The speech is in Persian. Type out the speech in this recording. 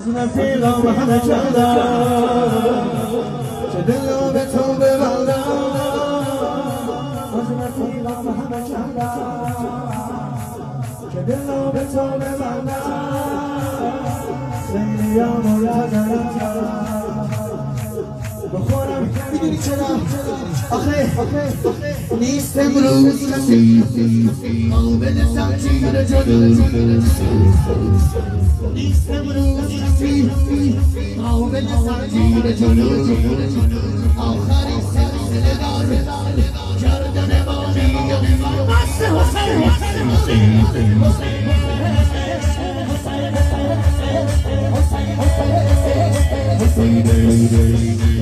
پیغام همه چندم چه دل رو به تو ببندم پیغام همه چندم چه دل رو به تو ببندم خیلیام و یادم بخورم میدونی چرا آخه نیست امروز کسی قابل تغییر جلو نیست امروز کسی قابل تغییر جلو آخرین سلسله دار گردن بانی بس حسین